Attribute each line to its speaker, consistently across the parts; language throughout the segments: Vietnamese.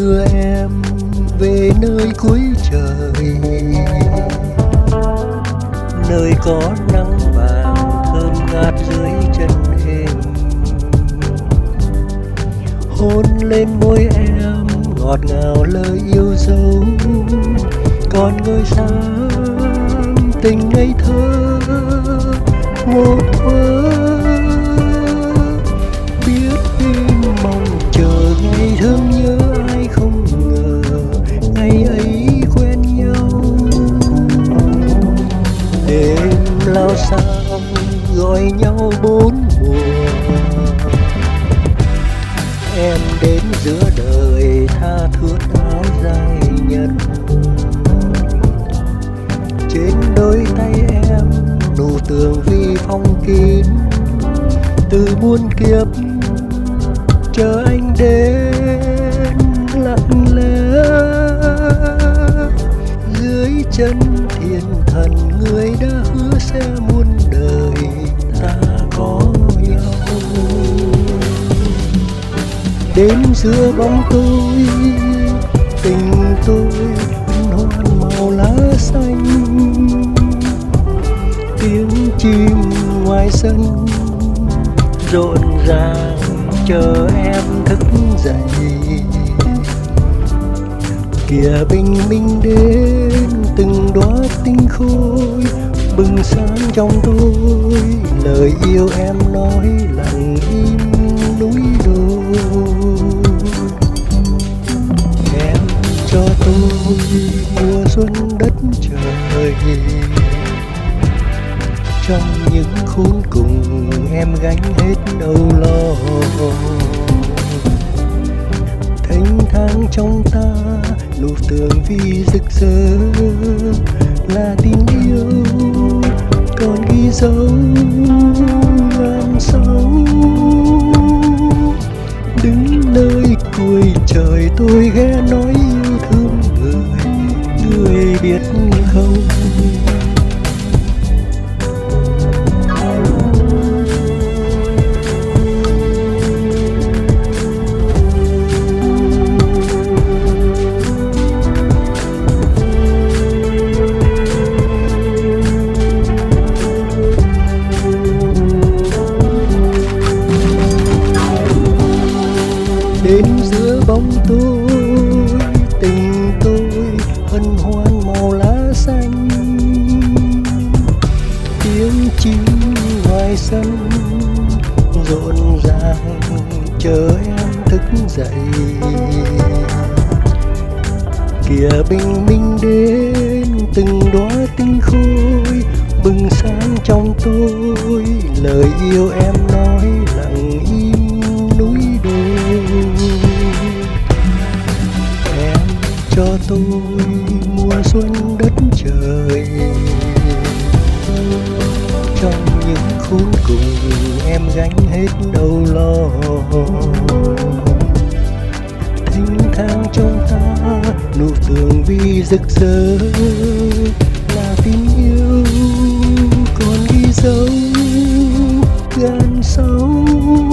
Speaker 1: đưa em về nơi cuối trời, nơi có nắng vàng thơm ngát dưới chân em. Hôn lên môi em ngọt ngào lời yêu dấu, còn ngời sáng tình ngây thơ một thuở. Biết em mong chờ ngày thương nhớ ai không ngờ ngày ấy quen nhau. Đêm lao sao gọi nhau bốn mùa, em đến giữa đời tha thướt áo dài nhật. Trên đôi tay em nụ tường vi phong kín, từ muôn kiếp chờ anh đến lặng lẽ. Dưới chân thiên thần người đã hứa sẽ muôn đời ta có nhau. Đến giữa bóng tôi tình tôi hân hoan màu lá xanh, tiếng chim ngoài sân rộn ràng chờ em thức dậy. Kìa bình minh đến từng đóa tinh khôi bừng sáng trong tôi, lời yêu em nói lặng im núi đồi. Em cho tôi mùa xuân đất trời, trong những khốn cùng em gánh hết âu lo. Thênh thang trong ta nụ tường vi rực rỡ là tình yêu còn ghi dấu ngàn sóng. Đứng nơi cuối trời tôi ghé nói yêu thương người, người biết không? Đến giữa bóng tôi tình tôi hân hoan màu lá xanh, tiếng chim ngoài sân rộn ràng chờ em thức dậy. Kìa bình minh đến từng đóa tinh khôi bừng sáng trong tôi, lời yêu em nói lặng im núi đồi. Em cho tôi mùa xuân đất trời, trong những khốn cùng em gánh hết âu lo. Thênh thang trong ta nụ tường vi rực rỡ là tình yêu còn ghi dấu ngàn sóng.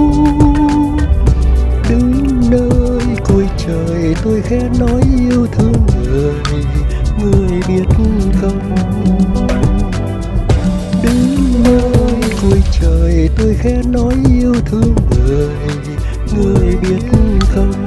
Speaker 1: Đứng nơi cuối trời tôi khẽ nói yêu thương người, người biết không? Đứng nơi cuối trời tôi khẽ nói yêu thương người, người biết không?